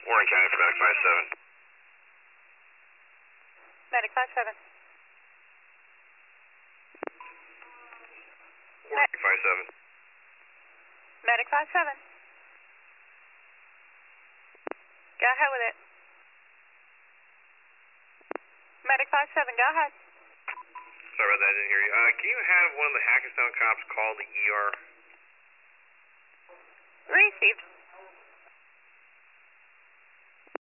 Warren County for Medic 57. Medic 57. Warren 57. Medic 57. Go ahead with it. Medic 57, go ahead. Sorry about that, I didn't hear you. Can you have one of the Hackettstown cops call the ER? Received.